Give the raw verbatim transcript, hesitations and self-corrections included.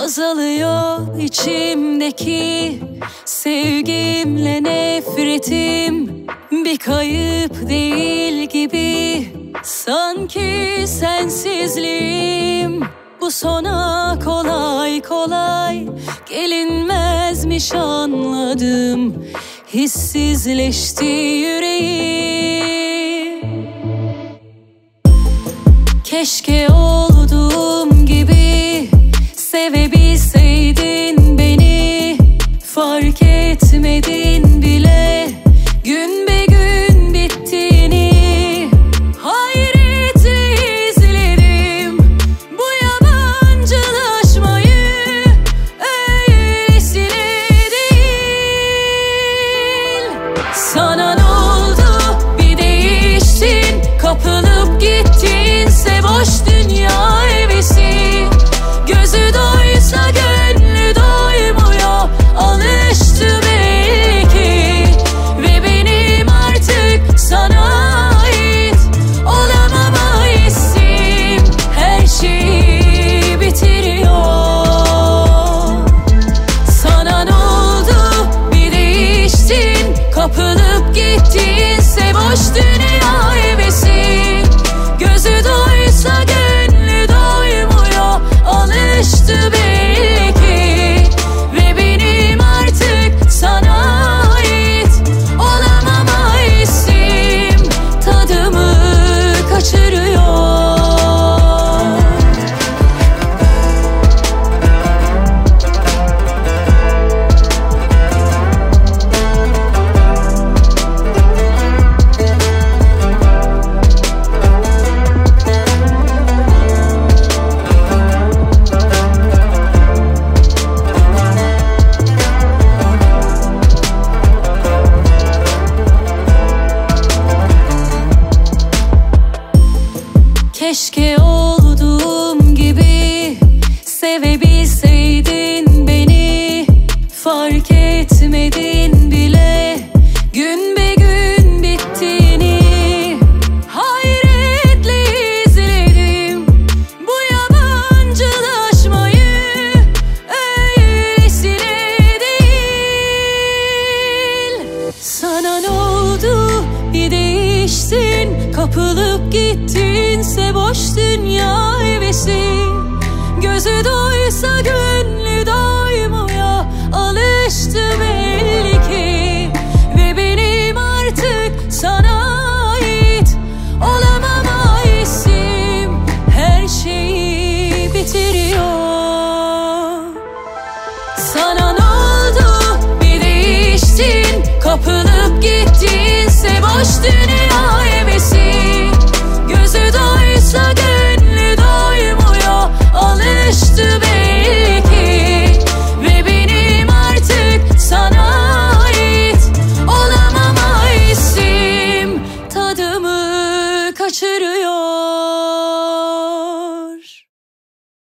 Azalıyor içimdeki sevgimle nefretim, bir kayıp değil gibi sanki sensizliğim. Bu sona kolay kolay gelinmezmiş anladım, hissizleşti yüreğim. Keşke olduğum gibi sevebilseydin beni, fark etmedin bile gün be gün bittiğini. Hayretle izledim bu yabancılaşmayı, öylesine değil. Sana ne oldu, bir değiştin, kapılıp gittinse boş dünya hevesi. Gözü doysa gönlü doymuyor, alıştı belki. Ve benim artık sana ait olamama hissim her şeyi bitiriyor. Sana ne oldu, bir değiştin, kapılıp gittinse boş dünya hevesi. Gözü doysa gönlü doymuyor, alıştı belki. Ve benim artık sana ait olamama hissim tadımı kaçırıyor. Keşke olduğum gibi sevebilseydin beni, fark etmedin bile gün be gün bittiğini. Hayretle izledim bu yabancılaşmayı, öylesine değil. Sana ne oldu, bir değiştin, kapılıp gittinse boş dünya hevesi. Gözü doysa gönlü doymuyor, alıştı belki. Ve benim artık sana ait olamama hissim her şeyi bitiriyor. Sana ne oldu, bir değiştin, kapılıp gittinse boş dünya